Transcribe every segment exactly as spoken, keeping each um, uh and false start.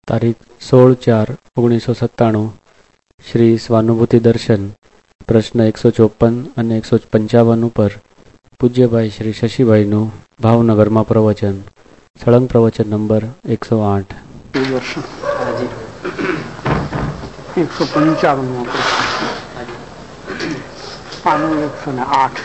તારીખ સોળ ચાર ઓગણીસો સત્તાણું શ્રી સ્વાનુભૂતિ દર્શન પ્રશ્ન એકસો ચોપન અને એકસો પંચાવન ઉપર પૂજ્યભાઈ શ્રી શશીભાઈનું ભાવનગરમાં પ્રવચન. સળંગ પ્રવચન નંબર એકસો આઠ. એકસો પંચાવન પાનું એકસો ને આઠ.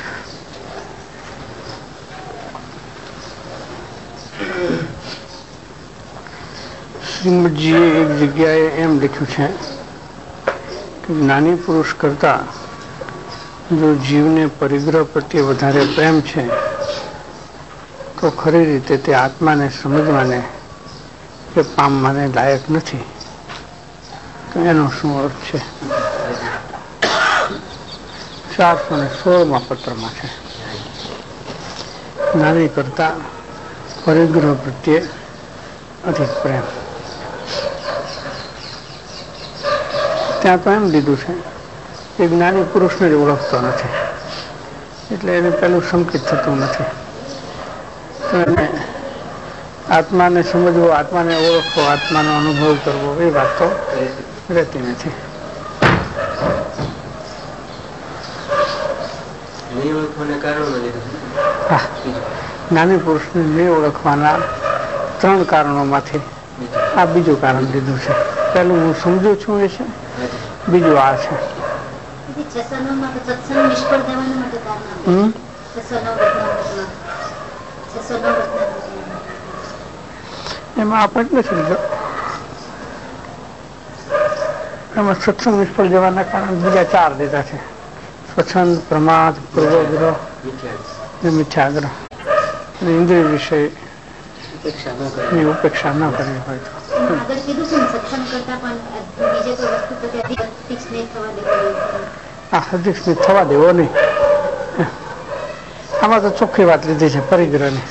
શ્રીમદજીએ એક જગ્યાએ એમ લખ્યું છે કે જ્ઞાની પુરુષ કરતા જો જીવને પરિગ્રહ પ્રત્યે વધારે પ્રેમ છે તો ખરી રીતે તે આત્માને સમજવાને કે પામવાને લાયક નથી. તો એનો શું અર્થ છે? ચારસો ને સોળમાં પત્રમાં છે. જ્ઞાની કરતા પરિગ્રહ પ્રત્યે અધિક પ્રેમ. ત્યાં તો એમ લીધું છે કે જ્ઞાની પુરુષને જ ઓળખતો નથી, એટલે એને પેલું સંકિત થતું નથી. અને આત્માને સમજવો, આત્માને ઓળખવો, આત્માનો અનુભવ કરવો એ વાત તો રહેતી નથી. હા, જ્ઞાની પુરુષને નહીં ઓળખવાના ત્રણ કારણોમાંથી આ બીજું કારણ લીધું છે. પેલું હું સમજુ છું એ છે, બીજું આ છે. એમાં આપણે નથી લીધો. એમાં સત્સંગ નિષ્ફળ જવાના કારણ બીજા ચાર લીધા છે: સ્વચ્છંદ, પ્રમાદ, પૂર્વગ્રહ અને મિથ્યાગ્રહ. અને ઇન્દ્રિય વિષય ની ઉપેક્ષા ન કરવી હોય તો અધિક સ્મિત થવા દેવો નહીં. આમાં તો ચોખ્ખી વાત લીધી છે પરિગ્રહની.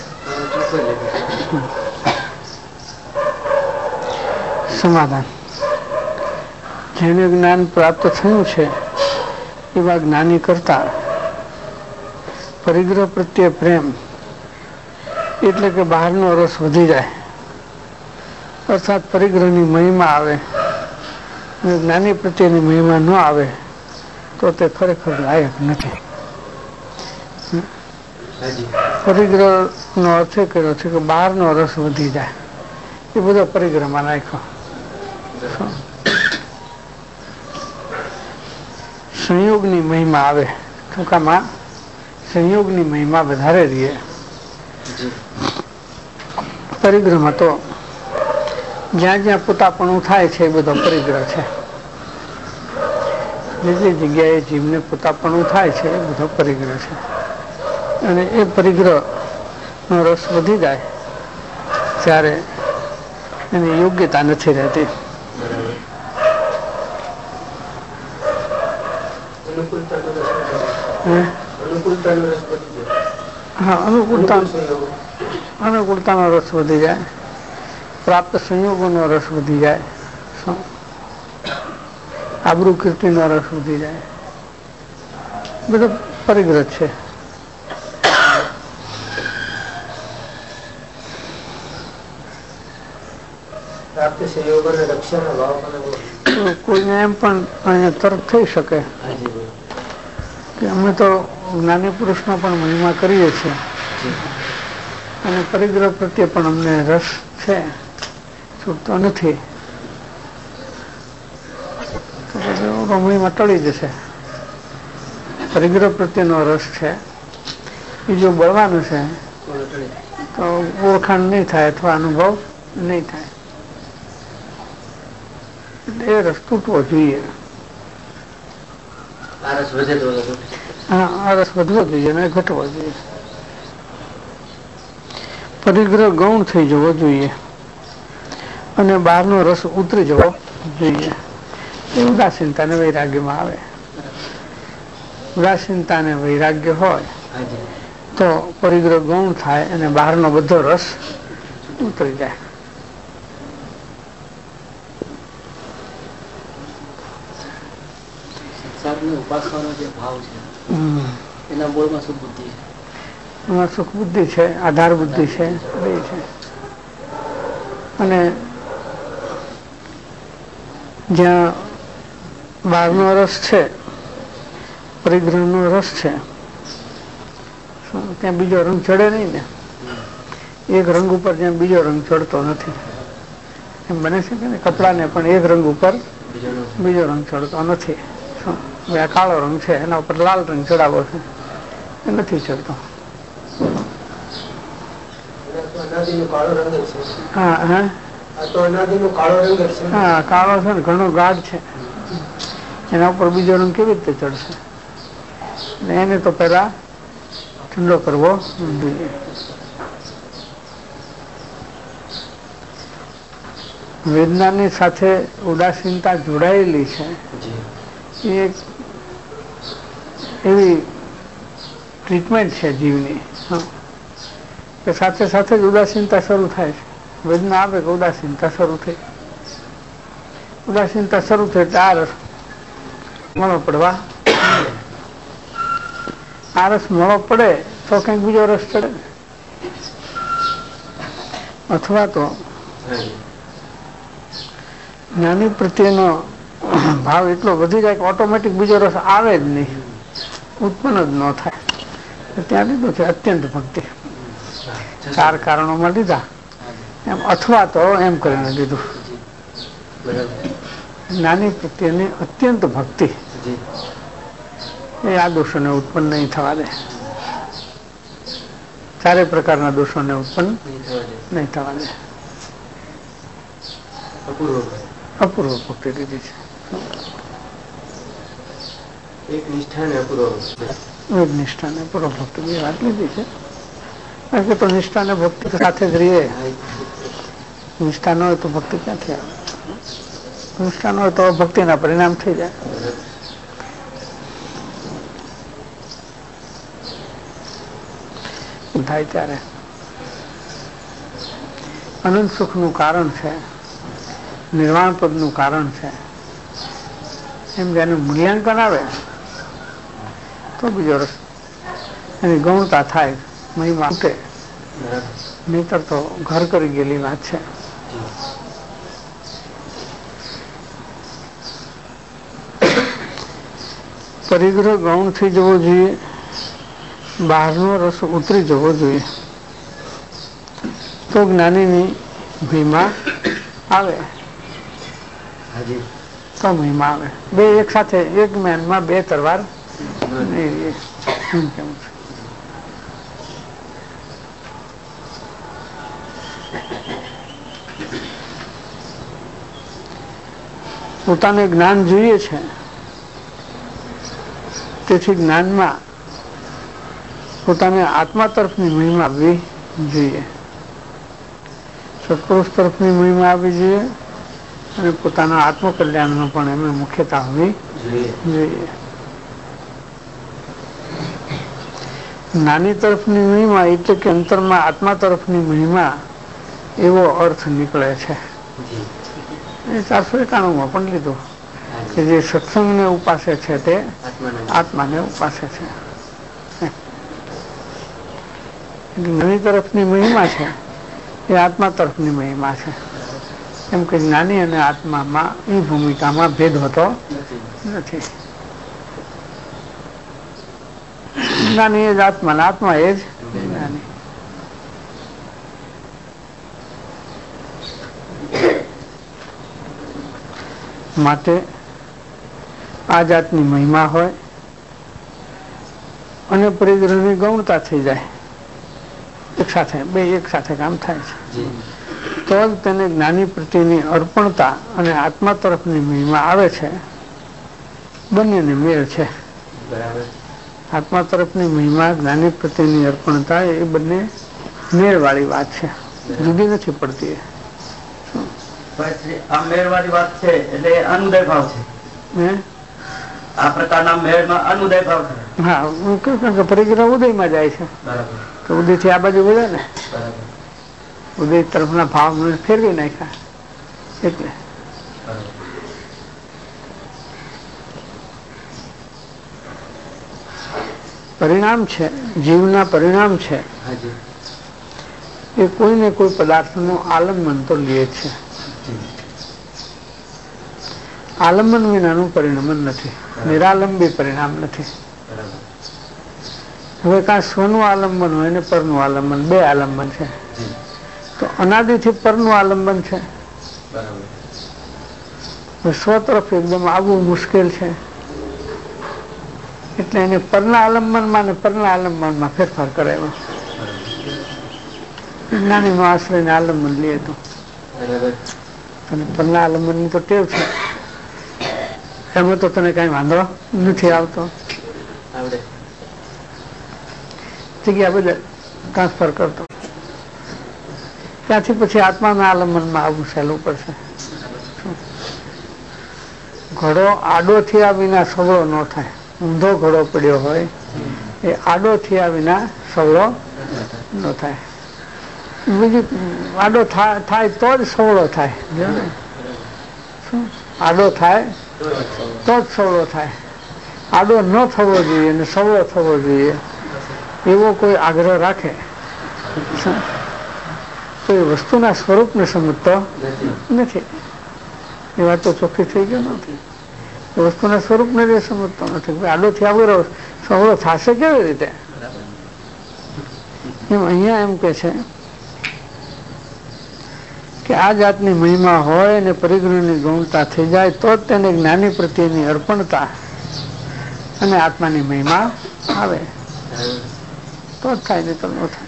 સમાધાન. જેને જ્ઞાન પ્રાપ્ત થયું છે એવા જ્ઞાની કરતા પરિગ્રહ પ્રત્યે પ્રેમ એટલે કે બહારનો રસ વધી જાય, અર્થાત પરિગ્રહની મહિમા આવે અને જ્ઞાની પ્રત્યેની મહિમા ન આવે તો તે ખરેખર લાયક નથી. પરિગ્રહ નો અર્થ એ કર્યો છે કે બહારનો રસ વધી જાય. એ બધો પરિગ્રહમાં નાખ્યો. સંયોગની મહિમા આવે, ટૂંકામાં સંયોગની મહિમા વધારે રહીએ. પરિગ્રહમાં તો જ્યાં જ્યાં પોતાપણું થાય છે એ બધો પરિગ્રહ છે. જે જે જગ્યાએ જીવને પોતાપણું થાય છે એ બધો પરિગ્રહ છે. અને એ પરિગ્રહ નો રસ વધી જાય ત્યારે એની યોગ્યતા નથી રહેતી. હા, અનુકૂળતા અનુકૂળતાનો રસ વધી જાય, પ્રાપ્ત સંયોગોનો રસ વધી જાય, આબરૂ કીર્તિનો રસ વધી જાય. બધો પરિગ્રહ છે. કોઈને એમ પણ અહીંયા તર્ક થઈ શકે કે અમે તો જ્ઞાની પુરુષનો પણ મહિમા કરીએ છીએ અને પરિગ્રહ પ્રત્યે પણ અમને રસ છે, છૂટતો નથી, તો મહિમા ટળી જશે. પરિગ્રહ પ્રત્યેનો રસ છે એ જો બળવાનું છે તો ઓળખાણ નહીં થાય અથવા અનુભવ નહીં થાય. એટલે એ રસ તૂટવો જોઈએ. હા, આ રસ વધવો જોઈએ અને ઘટવો જોઈએ. પરિગ્રહ ગૌણ થઈ જવો જોઈએ અને બહારનો રસ ઉતરી જવો જોઈએ. એ ઉદાસીનતા ને વૈરાગ્યમાં આવે. ઉદાસીનતા ને વૈરાગ્ય હોય તો પરિગ્રહ ગૌણ થાય અને બહારનો બધો રસ ઉતરી જાય. ઉપાસવાનો જે ભાવ છે એના મૂળમાં સુખ બુદ્ધિ છે. એમાં સુખ બુદ્ધિ છે, આધાર બુદ્ધિ છે, બે છે. અને જ્યાં બહારનો રસ છે, પરિગ્રહનો રસ છે, ત્યાં બીજો રંગ ચડે નહીં ને. એક રંગ ઉપર જ્યાં બીજો રંગ ચડતો નથી, એમ બને છે કે કપડાને પણ એક રંગ ઉપર બીજો રંગ ચડતો નથી. આ કાળો રંગ છે, એના ઉપર લાલ રંગ ચડાવો છે, એ નથી ચડતો. હા હા હા, કાળો છે ને ઘણો ગાઢ છે, એના ઉપર બીજો રંગ કેવી રીતે ચડશે? એને તો પેલા ઠંડો કરવો જોઈએ. વેદનાની સાથે ઉદાસીનતા જોડાયેલી છે. એ એક એવી ટ્રીટમેન્ટ છે જીવની કે સાથે સાથે જ ઉદાસીનતા શરૂ થાય છે. વેદના આવે કે ઉદાસીનતા શરૂ થઈ, ઉદાસીનતા શરૂ થઈ એટલે આ રસ મોડો પડવા, આ રસ મોડો પડે તો કંઈક બીજો રસ ચડે, અથવા તો જ્ઞાની પ્રત્યેનો ભાવ એટલો વધી જાય કે ઓટોમેટિક બીજો રસ આવે જ નહીં, ઉત્પન્ન જ ન થાય. ત્યાં લીધું છે અત્યંત ભક્તિ, ચાર કારણોમાં લીધા એમ, અથવા તો એમ કરીને લીધું જ્ઞાની પ્રત્યેની અત્યંત ભક્તિ, એ આ દોષોને ઉત્પન્ન નહીં થવા દે. ચારે પ્રકારના દોષોને ઉત્પન્ન નહીં થવા દે. અપૂર્વ ભક્તિ લીધી છે. એક નિષ્ઠા ને અપૂર્વ એક નિષ્ઠા ને અપૂર્વ ભક્તિ બે વાત લીધી છે. કારણ કે તો નિષ્ઠા ને ભક્તિ સાથે જ રહીએ. નિષ્ઠા ન હોય તો ભક્તિ ક્યાંથી આવે? નિષ્ઠા ન હોય તો ભક્તિના પરિણામ થઈ જાય. થાય ત્યારે અનંત સુખનું કારણ છે, નિર્વાણ પદનું કારણ છે, એમ જેનું મૂલ્યાંકન આવે તો બીજો રસ એની ગૌણતા થાય, મહિમા ઉઠે. નહીતર તો ઘર કરી ગયેલી વાત છે. પરિગ્રહ ગૌણ થઈ જવો જોઈએ, બહારનો રસ ઉતરી જવો જોઈએ, તો જ્ઞાનીની મહિમા આવે. તો મહિમા આવે. બે એક સાથે, એક મેનમાં બે તરવાર નહીં. કેવું છે? પોતાને જ્ઞાન જોઈએ છે, તેથી જ્ઞાનમાં પોતાને આત્મા તરફની મહિમા આવવી જોઈએ, સત્પુરુષ તરફની મહિમા આવવી જોઈએ, અને પોતાના આત્મકલ્યાણનો પણ એમને મુખ્યતા હોવી જોઈએ. નાની તરફની મહિમા એટલે કે અંતરમાં આત્મા તરફની મહિમા એવો અર્થ નીકળે છે. એ ચારસો એકાણું માં પણ લીધું કે જે સત્સંગને ઉપાસે છે તે આત્માને ઉપાસે છે. જ્ઞાની તરફની મહિમા છે એ આત્મા તરફની મહિમા છે. એમ કે જ્ઞાની અને આત્મામાં એ ભૂમિકામાં ભેદ હોતો નથી. જ્ઞાની એ જ આત્મા, આત્મા એ જ જ્ઞાની. માટે આ જાતની મહિમા હોય અને પરિગ્રહની ગૌણતા થઈ જાય, એક સાથે બે એક સાથે કામ થાય છે, તો જ તેને જ્ઞાની પ્રત્યેની અર્પણતા અને આત્મા તરફની મહિમા આવે છે. બંનેને મેળ છે. આત્મા તરફની મહિમા, જ્ઞાની પ્રત્યેની અર્પણતા, એ બંને મેળવાળી વાત છે, જુદી નથી પડતી. આ મેળવાળી વાત છે એટલે અનુદય ભાવ છે. આ પ્રકારના મેળમાં અનુદય ભાવ છે. હા, હું કહું કારણ કે પરિગ્રહ ઉદયમાં જાય છે, તો ઉદય થી આ બાજુ વધે ને, ઉદય તરફના ભાવ ફેરવી નાખ્યા એટલે. પરિણામ છે, જીવના પરિણામ છે, એ કોઈને કોઈ પદાર્થનું આલંબન તો લે છે. આલંબન વિનાનું પરિણમન નથી, નિરાલંબી પરિણામ નથી. હવે કાં સ્વનું આલંબન હોય ને પરનું આલંબન, બે આલંબન છે. તો અનાદિથી પરનું આલંબન છે, સ્વ તરફ એકદમ આવવું મુશ્કેલ છે. એટલે એને પરના આલંબનમાં ને પરના આલંબનમાં ફેરફાર કરાયો. જ્ઞાનીનો આશ્રયને આલંબન લે તો અને પરના આલંબનની તો ટેવ છે, એમાં તો તને કઈ વાંધો નથી આવતો. જગ્યા બધા ટ્રાન્સફર કરતો, ત્યાંથી પછી આત્માના આલંબનમાં આવવું સહેલું પડશે. ઘોડો આડો થયા વિના સવળો ન થાય. ઊંધો ઘોડો પડ્યો હોય એ આડો થયા વિના સવળો ન થાય. બીજી આડો થાય તો જ સવળો થાય. આડો થાય તો જ સવળો થાય. આડો ન થવો જોઈએ અને સવળો થવો જોઈએ એવો કોઈ આગ્રહ રાખે તો એ વસ્તુના સ્વરૂપને સમજતો નથી. એ વાત તો ચોખ્ખી થઈ ગયો નથી. વસ્તુના સ્વરૂપને જે સમજતો નથી. આડોથી આગળ સવળો થશે કેવી રીતે? એમ અહીંયા એમ કે છે કે આ જાતની મહિમા હોય ને પરિગ્રહની ગૌણતા થઈ જાય તો જ તેને જ્ઞાની પ્રત્યેની અર્પણતા અને આત્માની મહિમા આવે તો જ થાય, નહીં તો ન થાય.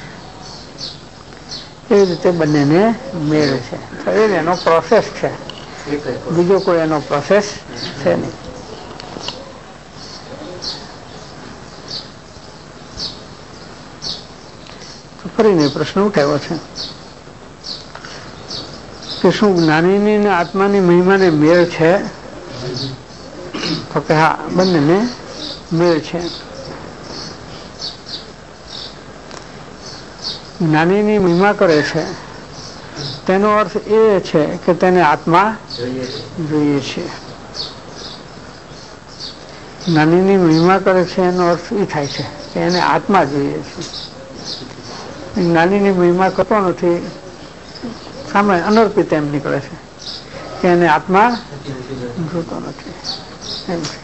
એવી રીતે બંનેને મેળ છે. તો એ એનો પ્રોસેસ છે, બીજો કોઈ એનો પ્રોસેસ છે નહીં. તો ફરીને પ્રશ્ન ઉઠાવ્યો છે કે શું જ્ઞાનીની ને આત્માની મહિમાને મેળ છે? તો કે હા, બંનેને મેળ છે. જ્ઞાનીની મહિમા કરે છે તેનો અર્થ એ છે કે તેને આત્મા જોઈએ છે. જ્ઞાનીની મહિમા કરે છે એનો અર્થ એ થાય છે કે એને આત્મા જોઈએ છે. જ્ઞાનીની મહિમા કરતો નથી, સામે અનર્પિત એમ નીકળે છે કે એને આત્મા જોતો નથી એમ છે.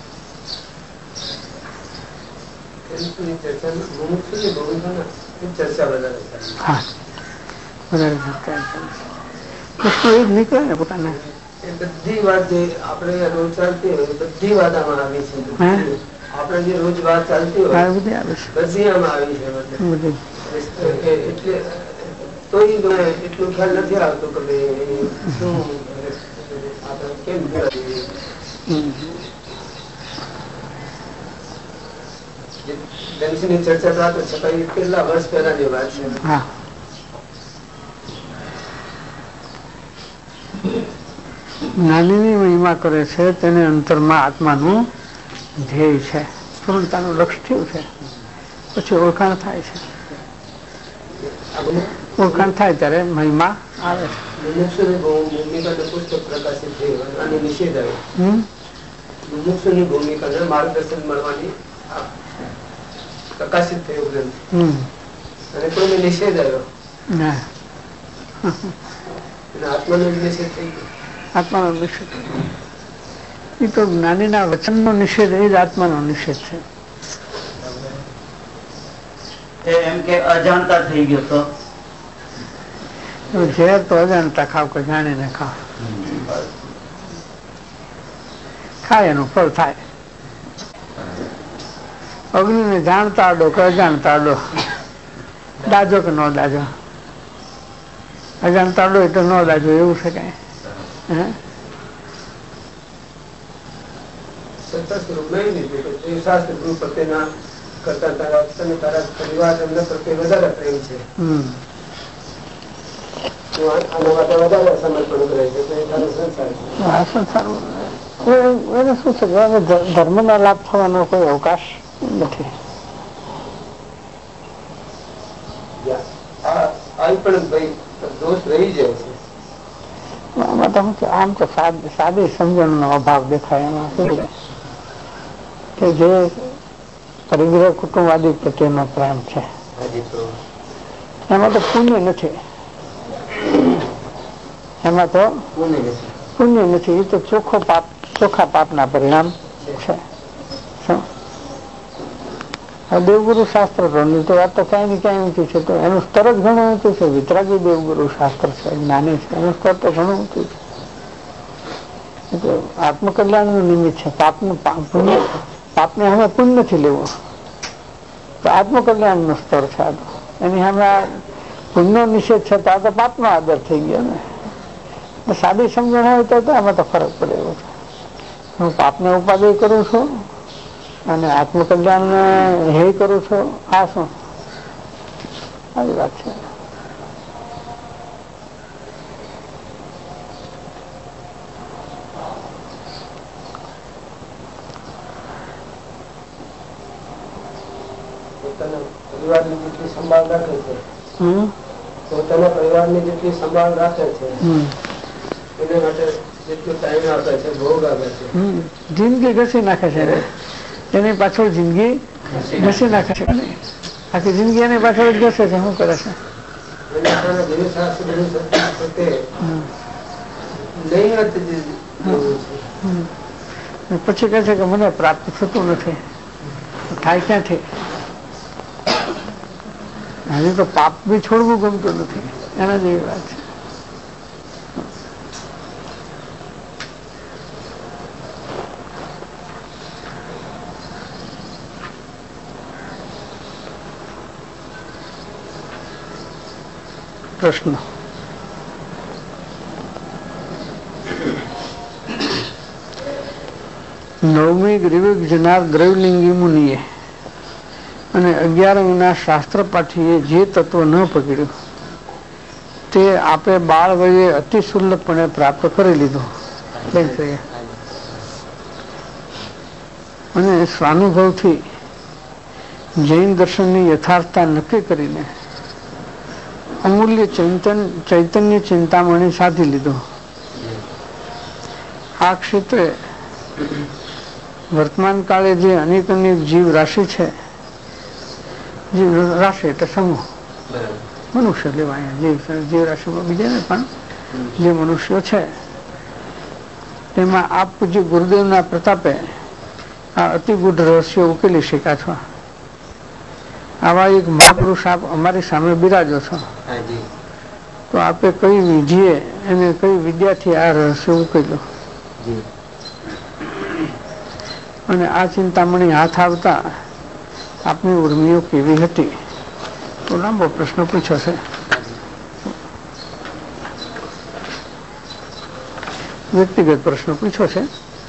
હા, વધારે પ્રશ્નો એ જ નીકળે ને પોતાને. બધી વાત જે આપણે રોજ ચાલતી હોય બધી વાત આમાં આવી છે. આપણે જે રોજ વાત ચાલતી હોય બધી આવે છે, બધી આમાં આવી છે. એટલે તો એટલું ખ્યાલ નથી આવતો કે શું આપણે કેમ ની ચર્ચા પ્રાપ્ત છતાં કેટલા વર્ષ પહેલાની વાત છે. જ્ઞાનીની મહિમા કરે છે તેને અંતરમાં આત્માનું ધ્યેય છે, પૂર્ણતાનું લક્ષ્ય થયું છે. પછી ઓળખાણ થાય છે. ઓળખાણ થાય ત્યારે મહિમા આવે છે. પુસ્તક પ્રકાશિત થયું અને નિષેધ આવ્યો. મુમુક્ષુની ભૂમિકા માર્ગદર્શન મળવાની પ્રકાશિત થયું ગ્રંથ અને કોઈને નિષેધ આવ્યો. આત્માનો નિષેધ થઈ ગયો. આત્માનો નિષેધ એ તો જ્ઞાનીના વચનનો નિષેધ એ જ આત્માનો નિષેધ છે. એમ કે અજાણતા થઈ ગયો તો ઝેર તો અજાણતા ખાવ કે જાણીને ખાવ, ખાય એનું ફળ થાય. અગ્નિને જાણતા આડો કે અજાણતા આડો, દાજો કે ન દાજો? અજાણતા આડો એટલે ન દાજો એવું છે કઈ? એને શું છે, ધર્મ ના લાભ થવાનો કોઈ અવકાશ નથી. દોષ રહી જાય છે. આમ તો સાદી સમજણ નો અભાવ દેખાય એમાં. કે જે પરિગ્રહ કુટુંબવાદી પ્રત્યેનો પ્રેમ છે એમાં તો પુણ્ય નથી. એમાં તો પુણ્ય નથી, એ તો ચોખ્ખો પાપ, ચોખ્ખા પાપના પરિણામ છે. દેવગુરુ શાસ્ત્ર તો વાત તો ક્યાંય ને ક્યાંય ઊંચું છે, તો એનું સ્તર જ ઘણું ઊંચું છે. વિતરાગી દેવગુરુ શાસ્ત્ર છે, જ્ઞાની છે, એનું સ્તર તો ઘણું ઊંચું છે. એટલે આત્મકલ્યાણ નું નિમિત્ત છે. પાપનું પુણ્ય, પાપને હવે પુણ્ય નથી લેવું, તો આત્મકલ્યાણ નું સ્તર છે. આ તો એની સામે પુણ્યનો નિષેધ છે, તો આ તો પાપનો આદર થઈ ગયો ને. સાદી સમજણ હોય તો એમાં તો ફરક પડે એવો છે. હું પાપને ઉપાદેય કરું છું અને આત્મકલ્યાણ હે કરું છું, આ શું આવી વાત છે. પરિવારની જેટલી સંભાળ રાખે છે, પોતાના પરિવારની જેટલી સંભાળ રાખે છે, એને માટે જેટલો ટાઈમ આપે છે, ભોગ આપે છે, જિંદગી ઘસી નાખે છે. એની પાછળ જિંદગી ઘસી નાખે છે, આખી જિંદગી એની પાછળ જ ઘસે છે. શું કરે છે? પછી કહે છે કે મને પ્રાપ્ત થતું નથી. થાય ક્યાંથી? હજી તો પાપ બી છોડવું ગમતું નથી, એના જેવી વાત છે. પ્રશ્ન નવમી ગ્રીવિક જનાર દ્રવલિંગી મુનિએ અને અગિયારમીના શાસ્ત્ર પાઠીએ જે તત્વ ન પકડ્યું તે આપે બાળ વયે અતિ સુલભપણે પ્રાપ્ત કરી લીધું અને સ્વાનુભવથી જૈન દર્શનની યથાર્થતા નક્કી કરીને અમૂલ્ય ચૈતન્ય ચિંતામણી સાધી લીધો. આ ક્ષેત્રે વર્તમાન કાળે જે અનેક અનેક જીવ રાશિ છે, જીવ રાશિ એટલે સમૂહ, મનુષ્ય લેવાય, જીવ રાશિમાં બીજા ને પણ જે મનુષ્યો છે તેમાં આપ પૂજ્ય ગુરુદેવના પ્રતાપે આ અતિ ગૂઢ રહસ્યો ઉકેલી શક્યા છો. આવા એક મહાપુરુષ આપ અમારી સામે બિરાજો છો, તો આપે કઈ વિધિએ અને કઈ વિદ્યાથી આ રહસ્ય ઉકેલ્યો અને આ ચિંતામણી હાથ આવતા આપની ઉર્મિઓ કેવી હતી? તો લાંબો પ્રશ્ન પૂછ્યો છે. વ્યક્તિગત પ્રશ્ન પૂછ્યો છે.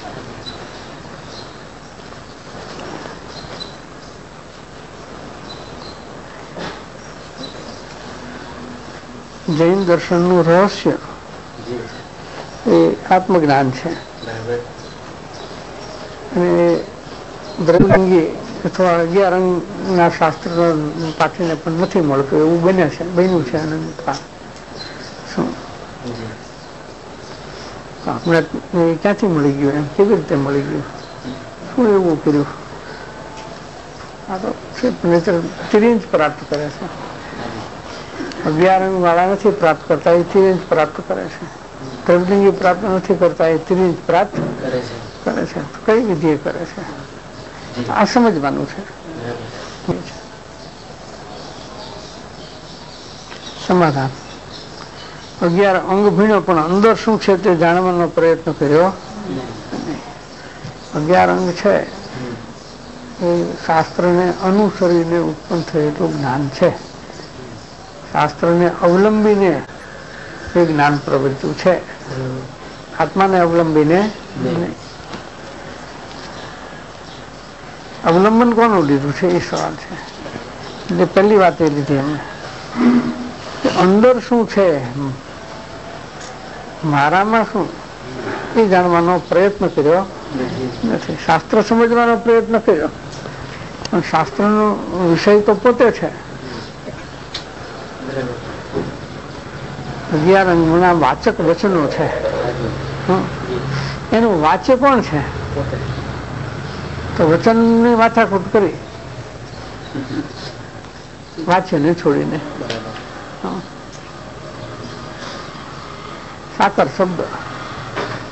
જૈન દર્શનનું રહસ્ય એ આત્મજ્ઞાન છે અને દ્રવલિંગી અથવા અગિયાર અંગના શાસ્ત્ર પાઠીને પણ નથી મળતું એવું બને છે, બન્યું છે. અનંતકાળ શું આપણે ક્યાંથી મળી ગયું? એમ કેવી રીતે મળી ગયું? શું એવું કર્યું? આ તો તિરિંજ પ્રાપ્ત કરે છે. અગિયાર અંગ વાળા નથી પ્રાપ્ત કરતા, એ તિરિંજ પ્રાપ્ત કરે છે. દ્રવલિંગી પ્રાપ્ત નથી કરતા, એ તિરિંજ પ્રાપ્ત કરે છે. કઈ વિધિએ કરે છે? આ સમજવાનું છે. સમાધાન. અગિયાર અંગ ભીણ્યો પણ અંદર શું છે તે જાણવાનો પ્રયત્ન કર્યો. અગિયાર અંગ છે એ શાસ્ત્રને અનુસરીને ઉત્પન્ન થયેલું જ્ઞાન છે. શાસ્ત્રને અવલંબીને એ જ્ઞાન પ્રવૃત્તિ છે, આત્માને અવલંબીને નહીં. અવલંબન કોનું લીધું છે એ સવાલ છે. એટલે પહેલી વાત એ લીધી અમે અંદર શું છે, મારામાં શું, એ જાણવાનો પ્રયત્ન કર્યો નથી. શાસ્ત્ર સમજવાનો પ્રયત્ન કર્યો પણ શાસ્ત્રનો વિષય તો પોતે છે. અગિયાર અંગના વાચક વચનો છે, એનું વાચ્ય કોણ છે? તો વચનની માથાકૂટ કરી વાચ્યને છોડીને સાકર શબ્દ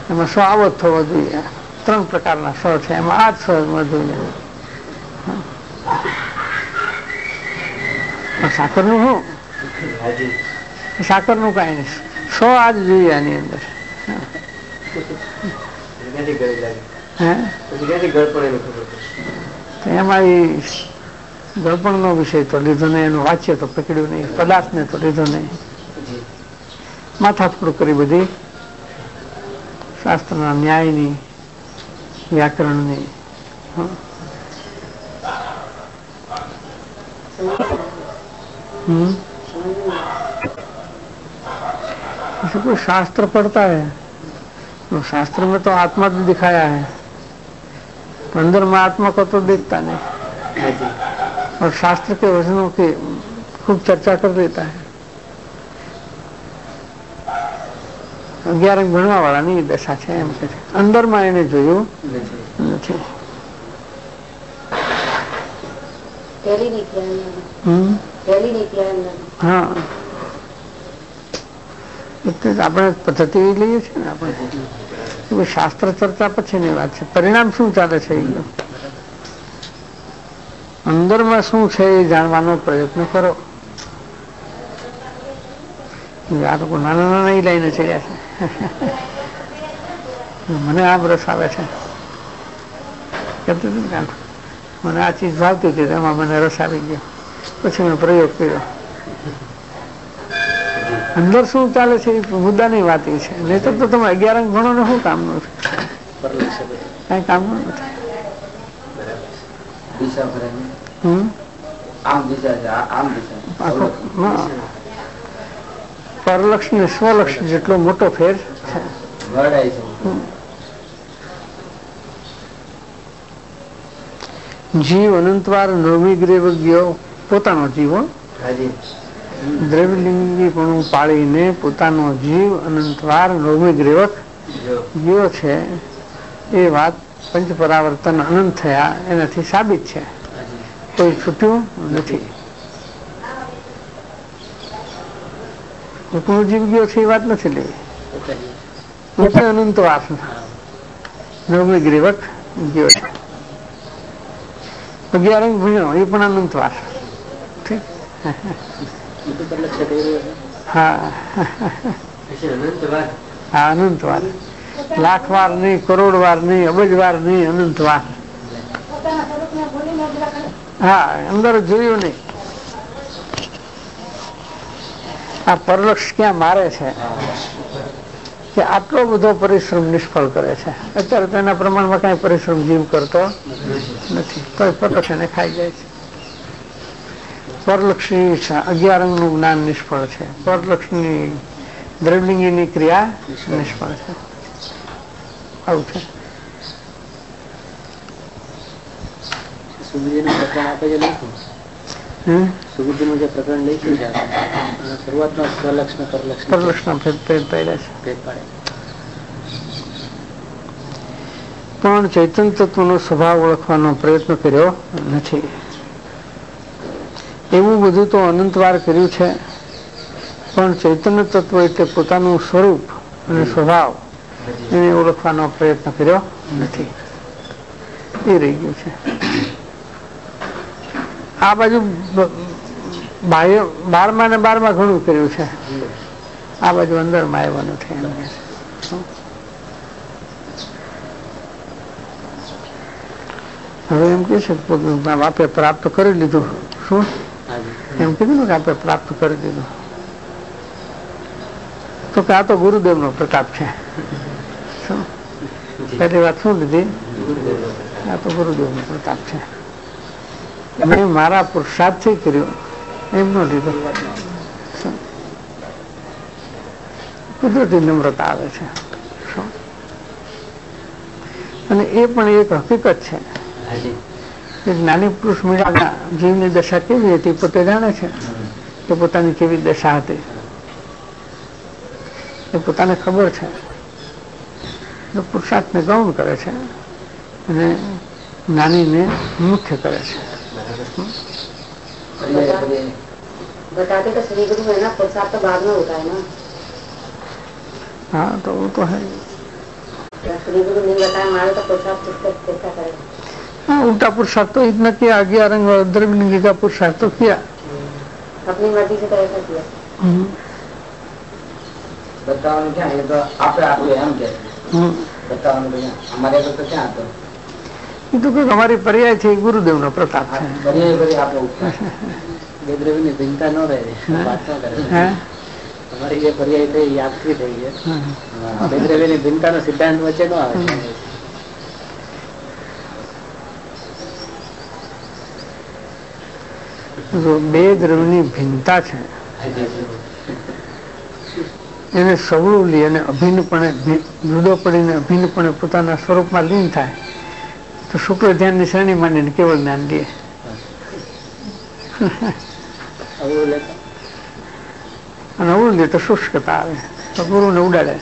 એમાં સો આવો જ થવો જોઈએ. ત્રણ પ્રકારના સો છે, એમાં આ જ સો જોઈએ. સાકર નું શું? સાકર નું કઈ નહીં, સો આ જ જોઈએ આની અંદર. એમાં એ ગળપણ નો વિષય તો લીધો નહીં, એનું વાંચ્ય તો પકડ્યું નહીં, પદાર્થ ને તો લીધો નહીં. માથાફોડ કરી બધી શાસ્ત્રના ન્યાયની, વ્યાકરણની. हम्म कोई शास्त्र पढ़ता है तो शास्त्र में तो आत्मा भी दिखाया है, तो अंदर में आत्मा को तो देखता नहीं, और शास्त्र के वचनों की खूब चर्चा कर देता है. અગિયાર ભણવા વાળાની દશા છે એમ કે અંદરમાં એને જોયું નથી. હા, આપણે પદ્ધતિ લઈએ છીએ ને આપણે, શાસ્ત્ર ચર્ચા પછીની વાત છે. પરિણામ શું ચાલે છે એ અંદરમાં શું છે એ જાણવાનો પ્રયત્ન કરો. આ લોકો નાના નાના લઈને ચડ્યા છે. મને આમ રસ આવે છે, કહેતું હતું મને આ ચીજ ભાવતી હતી, એમાં મને રસ આવી ગયો, પછી મેં પ્રયોગ કર્યો. અંદર શું ચાલે છે એ મુદ્દાની વાત એ છે. નહીં તો તમે અગિયાર અંક ભણો ને શું કામનું છે? કઈ કામનું નથી. પરલક્ષ ને સ્વલક્ષ જેટલો મોટો ફેર છે. જીવ અનંતવાર નવમી ગ્રેવ ગયો, પોતાનો જીવો દ્રવ્યલિંગી પણ પાળીને પોતાનો જીવ અનંતવાર નવમી ગ્રેવક ગયો છે. એ વાત પંચ પરાવર્તન અનંત થયા એનાથી સાબિત છે. કોઈ છૂટ્યું નથી. પોતાનો જીવ ગયો છે એ વાત નથી લેવી. અનંતવાર નવમી ગ્રેવક ગયો છે. અગિયાર અંક ભણ્યો એ પણ અનંતવાર. ઠીક. હા હા, અનંતવાર. લાખ વાર નહીં, કરોડ વાર નહીં, અબજ વાર નહીં, અનંતવાર. હા, અંદર જોયું નહીં. આ પરલક્ષ ક્યાં મારે છે કે આટલો બધો પરિશ્રમ નિષ્ફળ કરે છે. અત્યારે તો એના પ્રમાણમાં કઈ પરિશ્રમ જીવ કરતો નથી, તો પરલક્ષ એને ખાઈ જાય છે. પરલક્ષી અગિયાર અંગનું જ્ઞાન નિષ્ફળ છે. પરલક્ષની દ્રવલિંગીની ક્રિયા નિષ્ફળ છે. આવું છે. સુબુદ્ધિનું જે પ્રકરણ લખ્યું છે શરૂઆતમાં સ્વલક્ષ ને પરલક્ષ પરલક્ષના ભેદ પાડ્યા છે. પણ ચૈતન્ય તત્વનો સ્વભાવ ઓળખવાનો પ્રયત્ન કર્યો નથી. એવું બધું તો અનંતવાર કર્યું છે, પણ ચૈતન્ય તત્વ એટલે પોતાનું સ્વરૂપ અને સ્વભાવ એને ઓળખવાનો પ્રયત્ન કર્યો નથી. એ રહી ગયું છે. આ બાજુ બાહ્ય બારમાં ને બારમાં ઘણું કર્યું છે, આ બાજુ અંદર માં આવ્યા નથી. હવે એમ કે છે આપે પ્રાપ્ત કરી લીધું. શું એમ કીધું ને કે આપે પ્રાપ્ત કરી દીધું, તો કે આ તો ગુરુદેવ નો પ્રતાપ છે. પહેલી વાત શું લીધી? આ તો ગુરુદેવ નો પ્રતાપ છે. મેં મારા પુરુષાર્થથી કર્યું એમ નો લીધો. કુદરતી નમ્રતા આવે છે, અને એ પણ એક હકીકત છે. જ્ઞાની પુરુષ મળ્યા જીવની દશા કેવી હતી પોતે જાણે છે, કે પોતાની કેવી દશા હતી એ પોતાને ખબર છે. પુરુષાર્થને ગૌણ કરે છે અને જ્ઞાનીને મુખ્ય કરે છે. बताते तो श्री गुरु है ना, पुरुषार्थ तो बाद में होता है ना. हाँ तो वो तो है. श्री गुरु ने बताया मारे तो पुरुषार्थ चेष्टा करेगा। हाँ, उल्टा पुरुषार्थ तो इतना किया, अज्ञान रंग और द्रव्यलिंगी का पुरुषार्थ तो किया, अपनी मर्जी से तो ऐसा किया। बताओ क्या, ये तो आप आप हम कहते हैं बताओ हमारे को तो क्या आता है, ये तो कोई हमारी पर्याय थी, गुरुदेव નો પ્રતાપ છે। पर्याय पर्याय आप लोग वेदद्रव्य ની ભિન્નતા ન રહે, વાત ન કરે। हमारी ये पर्याय थे याद थी થઈ છે, વેદદ્રવ્ય ની ભિન્નતા નો સિદ્ધાંત વચ્ચે ન આવે। જો બે દ્રવ્યની ભિન્નતા છે એને સવળું લે અને અભિન્નપણે જુદો પડીને અભિન્નપણે પોતાના સ્વરૂપમાં લીન થાય તો શુક્લ ધ્યાનની શ્રેણી માંડીને કેવળ જ્ઞાન લે। અને અવળું લે તો શુષ્કતા આવે, તો ગુરુને ઉડાડે।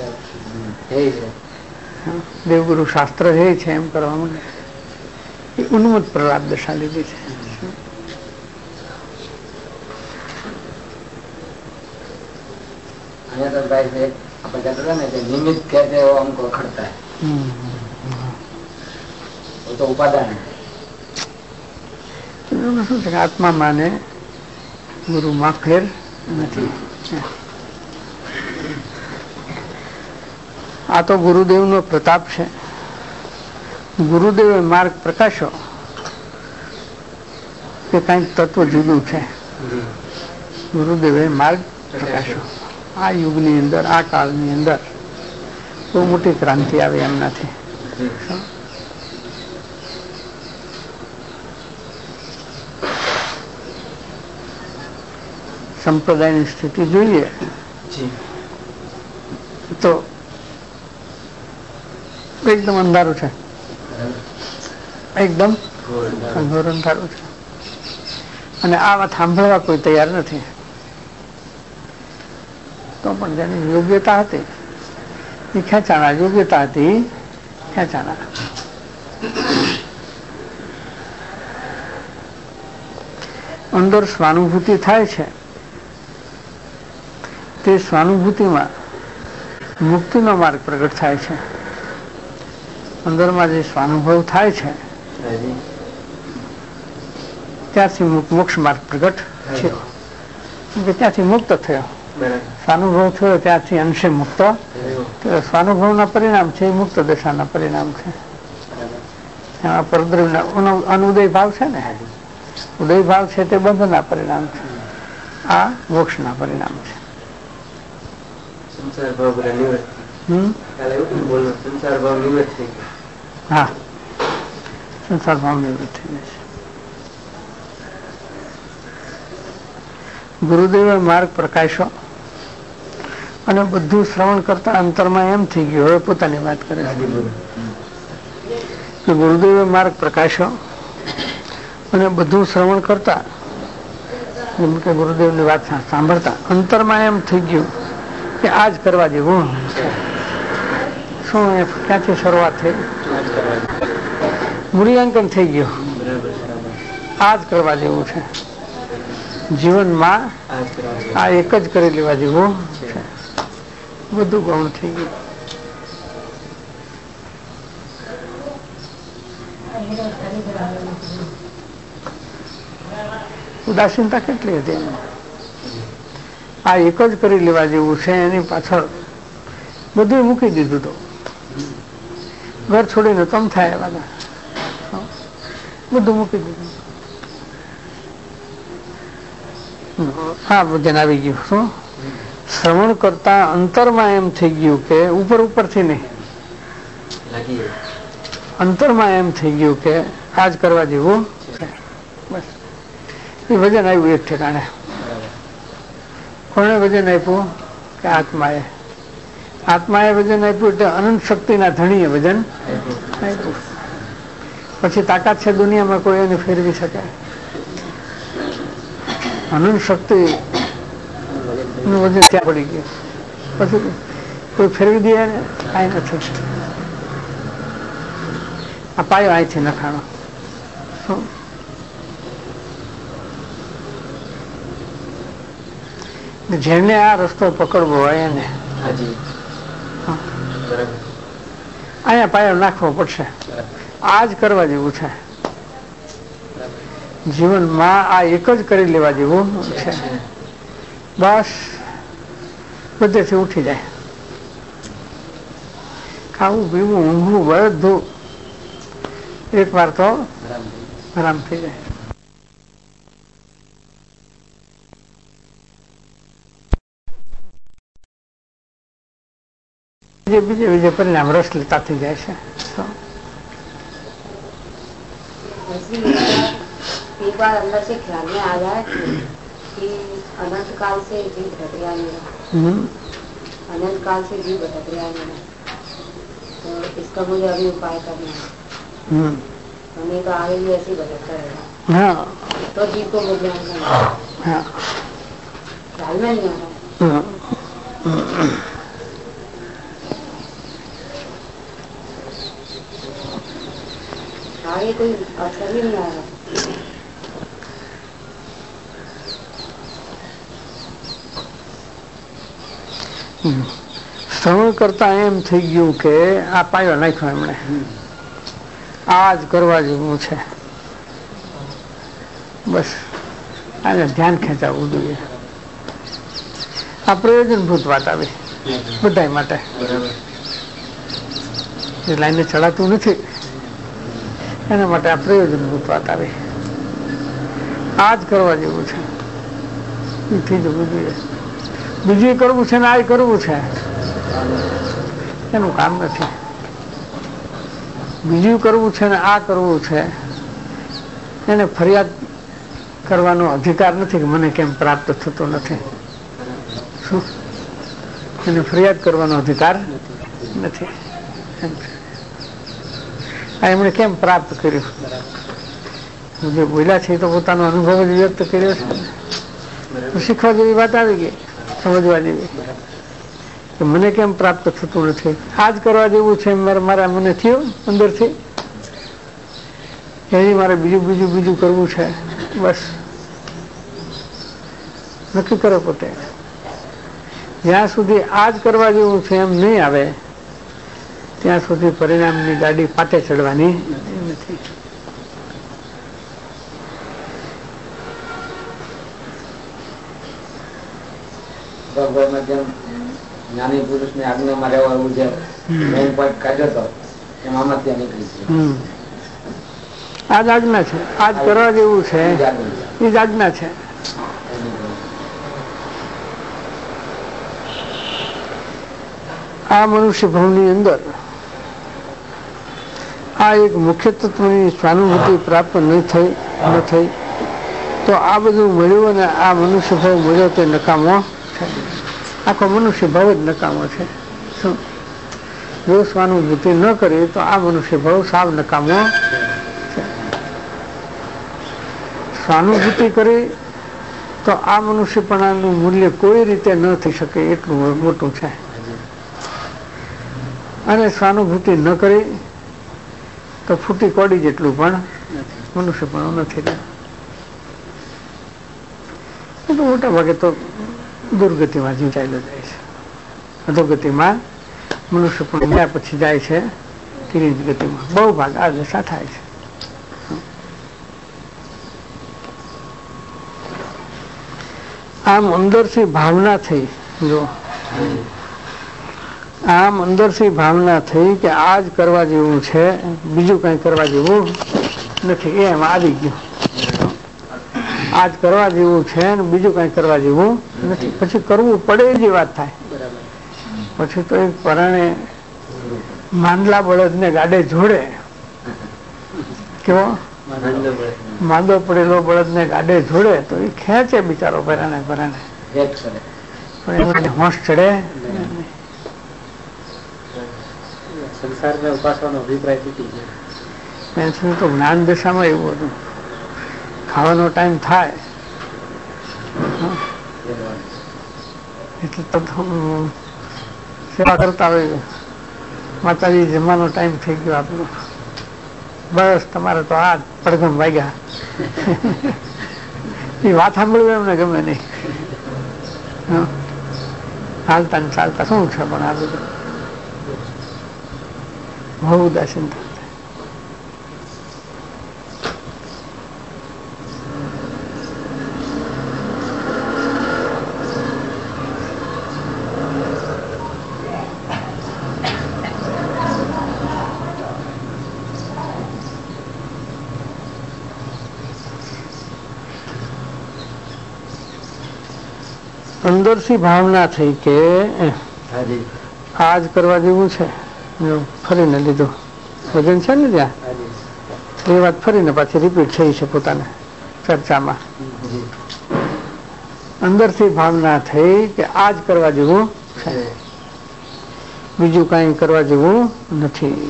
દેવગુરુ શાસ્ત્ર હે છે એમ કરવા માંડે, એ ઉન્મત્ત પ્રલાપ દશા લીધી છે। निमित्त कहते हो हमको खड़ता है, वो तो उपादान है। શું છે આત્મા માને ગુરુમાં ફેર નથી। આ તો ગુરુદેવનો પ્રતાપ છે। ગુરુદેવે માર્ગ પ્રકાશ્યો કે કંઈક તત્વ જુદું છે। ગુરુદેવે માર્ગ પ્રકાશ્યો, આ યુગની અંદર, આ કાળની અંદર બહુ મોટી ક્રાંતિ આવે એમ નથી। સંપ્રદાયની સ્થિતિ જોઈએ તો એકદમ અંધારું છે, એકદમ ઘોર અંધારું છે, અને આ વાત સાંભળવા કોઈ તૈયાર નથી। તો પણ જેની યોગ્યતા હતી એ ખેંચાણા, યોગ્યતા હતી ખેંચાણા। અંદર સ્વાનુભૂતિ થાય છે, તે સ્વાનુભૂતિમાં મુક્તિનો માર્ગ પ્રગટ થાય છે। અંદરમાં જે સ્વાનુભવ થાય છે ત્યાંથી મોક્ષ માર્ગ પ્રગટ થયો, ત્યાંથી મુક્ત થયો। સ્વાનુભવ થયો ત્યાંથી અંશે મુક્ત, સ્વાનુભવના પરિણામ છે એ મુક્ત દશાના પરિણામ છે। એમાં પરદ્રવ્યના અનુદય ભાવ છે ને, ઉદય ભાવ છે તે બંધના પરિણામ છે, આ મોક્ષના પરિણામ છે। હા, સંસાર ભાવ નિવૃત્ત થઈ જશે। ગુરુદેવે માર્ગ પ્રકાશ્યો અને બધું શ્રવણ કરતા અંતરમાં એમ થઈ ગયું, હવે પોતાની વાત કરે છે, ગુરુદેવે માર્ગ પ્રકાશ્યો અને બધું શ્રવણ કરતા જેમ કે ગુરુદેવની વાત સાંભળતા અંતરમાં એમ થઈ ગયું કે આ જ કરવા જેવું છે। શું એ ક્યાંથી શરૂઆત થઈ? મૂલ્યાંકન થઈ ગયું, આ જ કરવા જેવું છે જીવનમાં, આ એક જ કરી લેવા જેવું છે, બધું ગૌણ થઈ ગયું। ઉદાસીનતા કેટલી હતી એમાં, આ એક જ કરી લેવા જેવું છે એની પાછળ બધું મૂકી દીધું। તો ઘર છોડીને તમ થાય બધા બધું મૂકી દીધું। હા, બધે આવી ગયું। શું શ્રવણ કરતા અંતરમાં એમ થઈ ગયું કે ઉપર ઉપરથી નહીં, અંતરમાં એમ થઈ ગયું કે આ જ કરવા જેવું છે। બસ એ વજન આવ્યું એક ઠેકાણે। કોણે વજન આપ્યું? કે આત્માએ। આત્માએ વજન આપ્યું એટલે અનંત શક્તિના ધણીએ વજન આપ્યું। પછી તાકાત છે દુનિયામાં કોઈ એને ફેરવી શકે? અનંત શક્તિ નું વજન ત્યાં પડી ગયું, પછી કોઈ ફેરવી દે ને કાંઈ નથી। આ પાયો અહીંથી નખાણો, શું જેને આ રસ્તો પકડવો હોય એને અહીંયા પાયો નાખવો પડશે. આ જ કરવા જેવું છે જીવનમાં. આ એક જ કરી લેવા જેવું છે. બસ બધેથી ઉઠી જાય. ખાવું પીવું ઊંઘવું બધું એક વાર તો આરામ થઈ જાય. બીજે બીજે બીજે પરિણામ રસ લેતા થઈ જાય છે. एक बार अंदर से ख्याल में आ जाए कि अनंत काल से जीव भटक रहा है मेरा, अनंत काल से जीव भटक रहा है मेरा, तो इसका मुझे अभी उपाय करना है. हमें तो आगे भी ऐसे ही भटकता रहेगा. हाँ. तो जीव को बुद्धिमान करना है. ख्याल में नहीं आ रहा है. आगे कोई अवसर ही नहीं आ रहा. શ્રવણ કરતા એમ થઈ ગયું કે આ પાયો નાખ્યો એમણે, આ જ કરવા જેવું છે. બસ આને ધ્યાન ખેંચાવવું જોઈએ. આ પ્રયોજનભૂત વાત આવી બધા માટે. જે લાઈને ચડાતું નથી એના માટે આ પ્રયોજનભૂત વાત આવી. આ જ કરવા જેવું છે. થઈ જવું જોઈએ. બીજું કરવું છે ને આ કરવું છે એનું કામ નથી. બીજું કરવું છે ને આ કરવું છે એને ફરિયાદ કરવાનો અધિકાર નથી કે મને કેમ પ્રાપ્ત થતો નથી. શું એને ફરિયાદ કરવાનો અધિકાર નથી. આ એમણે કેમ પ્રાપ્ત કર્યું? જે બોલ્યા છે તો પોતાનો અનુભવ જ વ્યક્ત કર્યો છે. શીખવા જેવી વાત આવી ગઈ, સમજવા જેવી કે મને કેમ પ્રાપ્ત થતું નથી. આ જ કરવા જેવું છે મારા મને થયું અંદરથી. એની મારે બીજું બીજું બીજું કરવું છે. બસ નક્કી કરો પોતે. જ્યાં સુધી આ જ કરવા જેવું છે એમ નહીં આવે ત્યાં સુધી પરિણામની ગાડી પાટે ચડવાની નથી. જ્ઞાની પુરુષ ની આજ્ઞામાં રહેવાનું જે મેઇન પોઈન્ટ કાઢ્યો હતો એમ આમાં ત્યાં નીકળી છે. આ જ આજ્ઞા છે. આ જ કરવા જેવું છે એ જ આજ્ઞા છે. આ મનુષ્ય ભવની અંદર આ એક મુખ્ય તત્વની સ્વાનુભૂતિ પ્રાપ્ત નહીં થઈ ન થઈ તો આ બધું મળ્યું અને આ મનુષ્ય ભાવ મળ્યો તે નકામો છે. આખો મનુષ્ય ભાવ જ નકામો છે. શું જો સ્વાનુભૂતિ ન કરી તો આ મનુષ્ય ભાવ સાવ નકામો છે. સ્વાનુભૂતિ કરી તો આ મનુષ્યપણાનું મૂલ્ય કોઈ રીતે ન થઈ શકે એટલું મોટું છે. અને સ્વાનુભૂતિ ન કરી તો ફૂટી કોડી જેટલું પણ મનુષ્યપણું નથી. તો મોટા ભાગે તો દુર્ગતિમાં જીવ ચાલ્યો જાય છે. અધોગતિમાં મનુષ્ય પણ ગયા પછી જાય છે તિરીજ ગતિમાં. બહુ ભાગ આ દશા થાય છે. આમ અંદરથી ભાવના થઈ, જો આમ અંદરથી ભાવના થઈ કે આ જ કરવા જેવું છે, બીજું કઈ કરવા જેવું નથી. એમ આવી ગયું આ જ કરવા જેવું છે ને બીજું કઈ કરવા જેવું નથી. પછી કરવું પડે એવી વાત થાય. પછી તો એક પરાણે માંદલા બળદને ગાડે જોડે. કેવો માંદો પડેલો બળદને ગાડે જોડે તો એ ખેંચે બિચારો પરાણે પરાણે પણ એમાં હોશ ચડે. સંસારમાં ઉપાસવાનો અભિપ્રાય તૂટી ગયો. તો જ્ઞાન દશામાં એવું હતું. ખાવાનો ટાઈમ થાય એટલે તો સેવા કરતા હોય માતાજી જમવાનો ટાઈમ થઈ ગયો આપણો, બસ તમારે તો આ પડઘમ વાગ્યા. એ વાત સાંભળવું એમને ગમે નહીં. હાલતા ને ચાલતા શું છે પણ આ બધું બહુ ઉદાસીનતા. અંદરથી ભાવના થઈ કે આજ કરવા જેવું છે, ફરીને લીધું વજન છે ને ત્યાં એ વાત ફરીને પાછી રિપીટ થઈ છે પોતાને ચર્ચામાં. અંદરથી ભાવના થઈ કે આજ કરવા જેવું છે, બીજું કઈ કરવા જેવું નથી.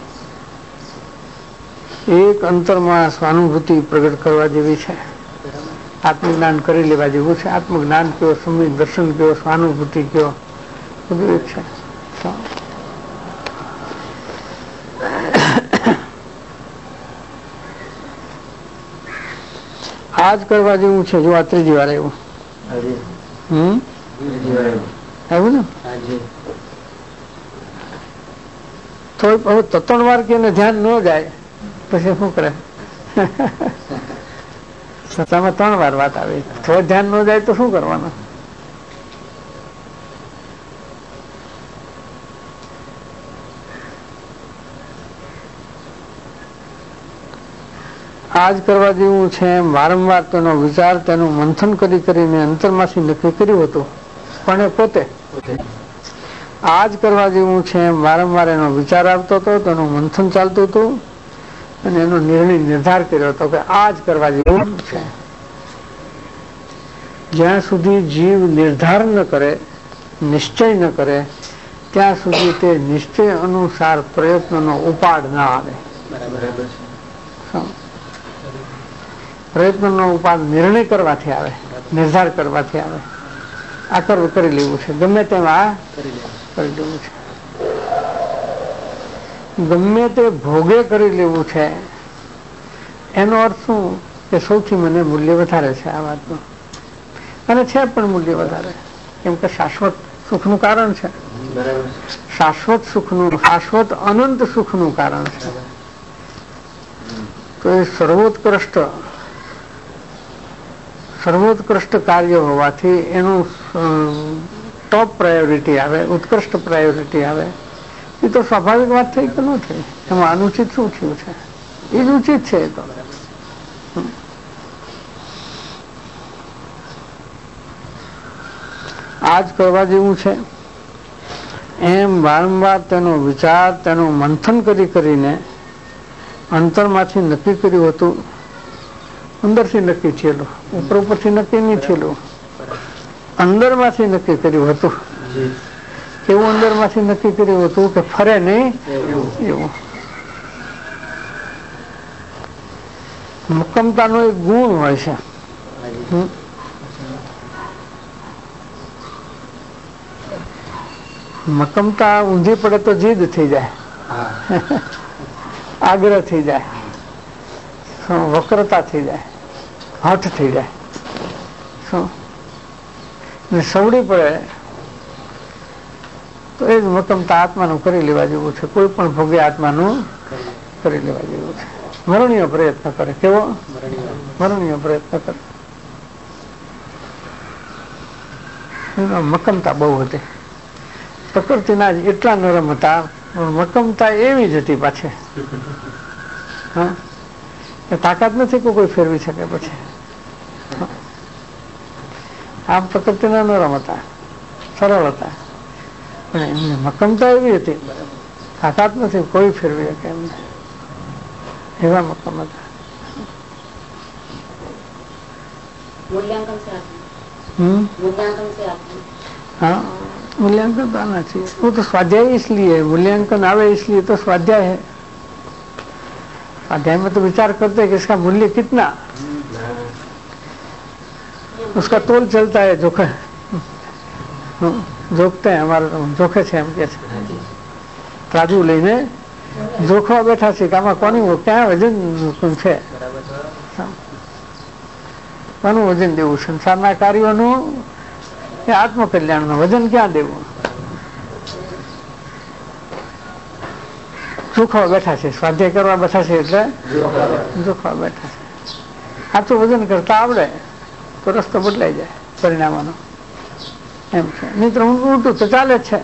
એક અંતરમાં સ્વાનુભૂતિ પ્રગટ કરવા જેવી છે, આત્મજ્ઞાન કરી લેવા જેવું છે. આત્મજ્ઞાન કયો, સમ્યક દર્શન કયો, સ્વાનુભૂતિ કયો, બધું એક છે. આજ કરવા જેવું છે. જો આ ત્રીજી વાર આવ્યું હમ આવ્યું ને તો હવે ત્રણ વાર કે ધ્યાન ન જાય પછી શું કરે? સત્તામાં ત્રણ વાર વાત આવે, થોડું ધ્યાન ન જાય તો શું કરવાનું? આજ કરવા જેવું છે એમ વારંવાર તેનો વિચાર, તેનું મંથન કરી કરીને અંતરમાંથી નક્કી કર્યું હતું. પણ એ પોતે આજ કરવા જેવું છે એમ વારંવાર એનો વિચાર આવતો હતો, તેનું મંથન ચાલતું હતું અને એનો નિર્ણય નિર્ધાર કર્યો હતો કે આજ કરવા જેવું છે. જ્યાં સુધી જીવ નિર્ધાર ન કરે, નિશ્ચય ન કરે, ત્યાં સુધી તે નિશ્ચય અનુસાર પ્રયત્નનો ઉપાડ ના આવે. પ્રયત્નનો ઉપાડ નિર્ણય કરવાથી આવે, નિર્ધાર કરવાથી આવે. આ કરવું કરી લેવું છે, ગમે તેમ આ કરી લેવું છે, ગમે તે ભોગે કરી લેવું છે. એનો અર્થ શું કે સૌથી મને મૂલ્ય વધારે છે આ વાતનું, અને છે પણ મૂલ્ય વધારે, કેમ કે શાશ્વત સુખનું કારણ છે, શાશ્વત સુખનું, શાશ્વત અનંત સુખનું કારણ છે. તો એ સર્વોત્કૃષ્ટ સર્વોત્કૃષ્ટ કાર્ય હોવાથી એનું ટોપ પ્રાયોરિટી આવે, ઉત્કૃષ્ટ પ્રાયોરિટી આવે. એ તો સ્વાભાવિક વાત થઈ કે ન થઈ? એમાં અનુચિત શું થયું છે? એ જ ઉચિત છે. એ તો આજ કરવા જેવું છે એમ વારંવાર તેનો વિચાર, તેનું મંથન કરી કરીને અંતરમાંથી નક્કી કર્યું હતું. અંદરથી નક્કી થયેલું, ઉપર ઉપરથી નક્કી નહીં થયેલું, અંદરમાંથી નક્કી કર્યું હતું. એવું અંદરમાંથી નક્કી કર્યું હતું કે ફરે નહીં એવું. મક્કમતાનો એક ગુણ હોય છે. મક્કમતા ઊંધી પડે તો જીદ થઈ જાય, આગ્રહ થઈ જાય, વક્રતા થઈ જાય, હઠ થઈ જાય. શું સવડી પડે તો એ જ મક્કમતા આત્માનું કરી લેવા જેવું છે. કોઈ પણ ભોગે આત્માનું કરી લેવા જેવું છે. મરણીય પ્રયત્ન કરે. કેવો? મરણીય પ્રયત્ન કરે. મક્કમતા બહુ હતી. પ્રકૃતિના જ એટલા નરમ હતા, મક્કમતા એવી જ હતી પાછી. હા, તાકાત નથી કે કોઈ ફેરવી શકે. પછી આમ પ્રકૃતિના નરમ હતા, સરળ હતા, પણ એમની મક્કમતા એવી હતી, તાકાત નથી કોઈ ફેરવી શકે એમને. એવા મક્કમ હતા. हाँ, मूल्यांकन तो आना चाहिए. वो तो स्वाध्याय इसलिए है, मूल्यांकन आवे इसलिए तो स्वाध्याय है. स्वाध्याय में तो विचार करते हैं कि इसका मूल्य कितना, उसका तोल चलता है, जोखे जोखते हैं. हमारे जोखे છે એમ કે છે, ત્રાજુ લઈને જોખવા બેઠા છે કે આમાં કોની ક્યાં વજન છે, કોનું વજન દેવું, સંસારના કાર્યોનું એ આત્મકલ્યાણનું વજન ક્યાં દેવું. જોખવા બેઠા છે, સ્વાધ્યાય કરવા બેઠા છે એટલે જોખવા બેઠા છે. સાચું વજન કરતા આવડે તો રસ્તો બદલાઈ જાય પરિણામોનો, એમ છે. મિત્ર ઉલટું તો ચાલે જ છે.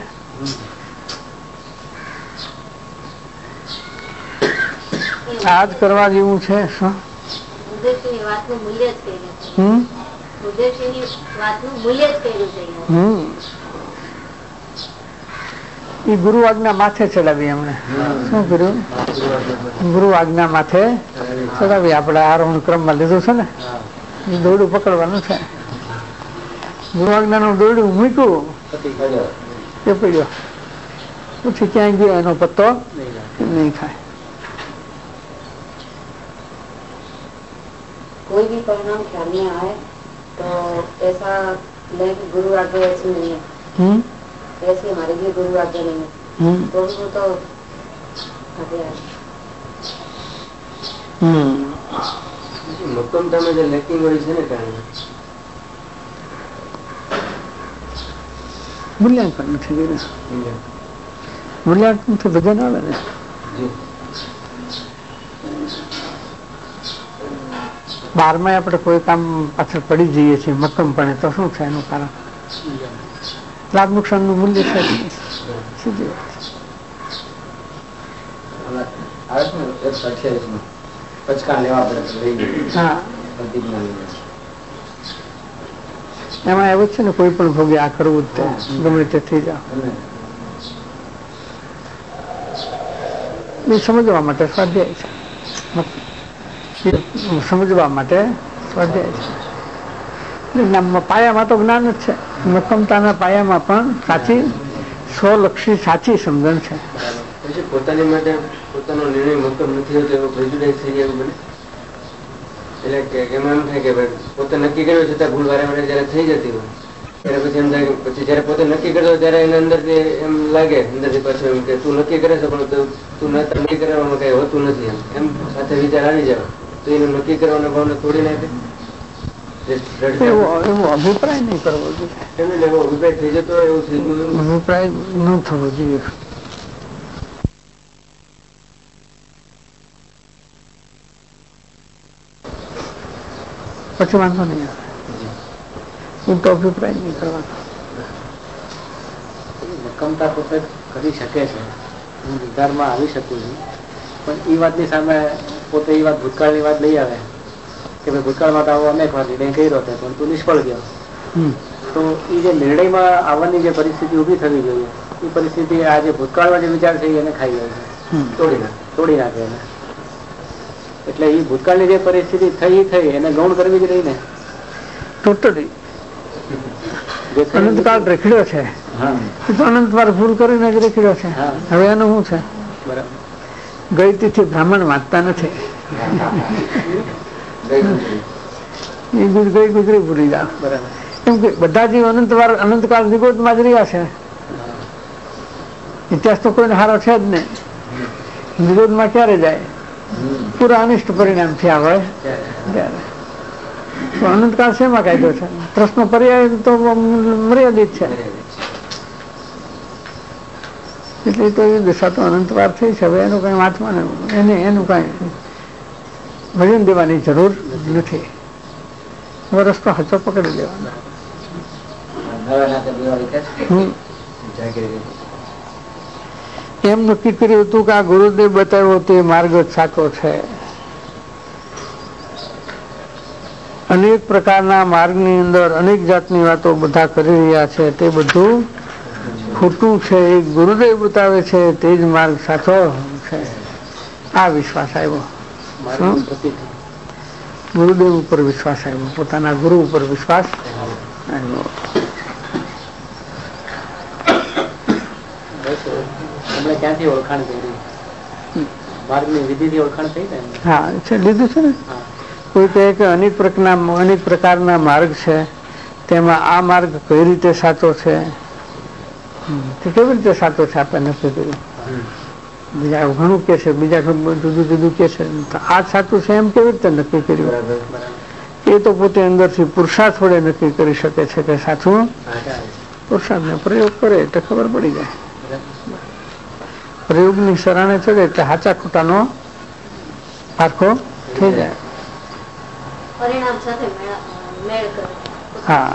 આ જ કરવા જેવું છે. શું હમ હમ એ ગુરુ આજ્ઞા માથે ચડાવી. એમણે શું કર્યું? ગુરુ આજ્ઞા માથે ચડાવી. આપણે આરોહણ ક્રમમાં લીધું છે ને, એ દોરડું પકડવાનું છે. ગુરુ આજ્ઞા નું દોરડું મૂક્યું એ પડ્યો, પછી ક્યાંય ગયો એનો પત્તો નહીં થાય. कोई भी परिणाम ख्याल में आए तो ऐसा नहीं कि गुरु आज्ञा ऐसी नहीं है, ऐसी हमारे लिए गुरु आज्ञा नहीं है, तो वो तो आगे आए. મક્કમતા માં જે લેકિંગ હોય છે ને કારણે મૂલ્યાંકન નથી કર્યું. મૂલ્યાંકન થી ભજન આવે ને. બારમાં આપણે કોઈ કામ પાછળ પડી જઈએ છીએ મક્કમપણે, તો શું છે એનું કારણ? લાભ નુકસાન નું મૂલ્ય છે. સીધી એમાં એવું છે ને, કોઈ પણ ભોગે આ કરવું જ ગમે તે થઈ જાવ. એ સમજવા માટે સ્વાધ્યાય છે, સમજવા માટે સ્વાધ્યાય છે. પાયામાં તો જ્ઞાન જ છે. મક્કમતાના પાયામાં પણ સાચી સ્વલક્ષી સાચી સમજણ છે. પોતાની માટે પોતાનો નિર્ણય મક્કમ નથી હોતો એવો પ્રેજુડાઇઝ થઈ જાય બને. એટલે કે એમાં એમ થાય કે ભાઈ પોતે નક્કી કર્યું છતાં ભૂલ વારે વારે જયારે થઈ જતી હોય ત્યારે પછી એમ થાય કે પછી જયારે પોતે નક્કી કરતો ત્યારે એને અંદરથી એમ લાગે, અંદરથી પાછું એમ કે તું નક્કી કરે છે પણ તું નક્કી કરવામાં કઈ હોતું નથી. એમ એમ સાથે વિચાર આવી જાય તો એને નક્કી કરવાના ભાવને તોડી નાખે. એવો અભિપ્રાય નહીં કરવો જોઈએ. એવો અભિપ્રાય થઈ જતો એવું થઈ ગયું. અભિપ્રાય ન થવો જોઈએ. પછી વાંધો નહીં આવે. હું તો અભિપ્રાય નહીં કરવાનો. મક્કમતા પોતે કરી શકે છે, હું નિર્ધારમાં આવી શકું છું, પણ એ વાતની સામે પોતે એ વાત ભૂતકાળની વાત લઈ આવે કે ભાઈ ભૂતકાળમાં તો આવો અનેક વાર નિર્ણય કર્યો હતો પણ તું નિષ્ફળ ગયો, તો એ જે નિર્ણયમાં આવવાની જે પરિસ્થિતિ ઊભી થવી જોઈએ એ પરિસ્થિતિ આ જે ભૂતકાળમાં જે વિચાર છે એને ખાઈ જાય છે, તોડી નાખે તોડી નાખે એને. એટલે એ ભૂતકાળની જે પરિસ્થિતિ થઈ થઈ એને ગૌણ કરવી જ રહી ને. ટોટલી અનંતકાળ રેખડ્યો છે, અનંત વાર ભૂલ કરીને જ રેખડ્યો છે. હવે એનું શું છે? ગઈ તિથિ બ્રાહ્મણ વાંચતા નથી. એ ગઈ ગુજરી ભૂલી જાવ. કેમ કે બધા જીવ અનંત વાર અનંતકાળ નિગોદમાં જ રહ્યા છે. ઇતિહાસ તો કોઈને હારો છે જ નહીં. નિગોદમાં ક્યારે જાય? પૂરા અનિષ્ટ પરિણામ થયા હોય ત્યારે. અનંતકાળ શેમાં કાયદો છે? પ્રશ્ન પર્યાય તો મર્યાદિત છે. એટલે તો એ દશા તો અનંતવાર થઈ છે. હવે એનું કઈ વાંચવાનું એને એનું કઈ ભજન દેવાની જરૂર નથી. હવે રસ્તો હચો પકડી લેવાનો. એમ નક્કી કર્યું હતું કે આ ગુરુદેવ બતાવ્યો તે માર્ગ સાચો છે. અનેક પ્રકારના માર્ગની અંદર અનેક જાતની વાતો બધા કરી રહ્યા છે, તે બધું ખોટું છે. એક ગુરુદેવ બતાવે છે તે જ માર્ગ સાચો છે. આ વિશ્વાસ આવ્યો. ગુરુદેવ ઉપર વિશ્વાસ આવ્યો, પોતાના ગુરુ ઉપર વિશ્વાસ આવ્યો. ક્યાંથી ઓળખાણ કરી? માર્ગની વિધિથી ઓળખાણ થઈ ને. હા છે, લીધું છે ને. કોઈ કહે કે અનેક પ્રકારના અનેક પ્રકારના માર્ગ છે, તેમાં આ માર્ગ કઈ રીતે સાચો છે, તે કેવી રીતે સાચો છે આપણે નક્કી કર્યું. બીજા ઘણું કે છે, બીજા જુદું જુદું કે છે, આ સાચું છે એમ કેવી રીતે નક્કી કર્યું? એ તો પોતે અંદરથી પુરુષાર્થ વડે નક્કી કરી શકે છે કે સાચું. પુરુષાર્થ ને પ્રયોગ કરે એટલે ખબર પડી જાય. પ્રયોગની શરણે ચડે એટલે સાચા ખોટાનો પારખો થઈ જાય. પરિણામ સાથે મેળ કરે. હા,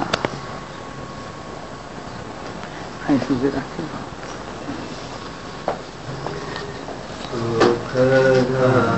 અહીં સુધી રાખી.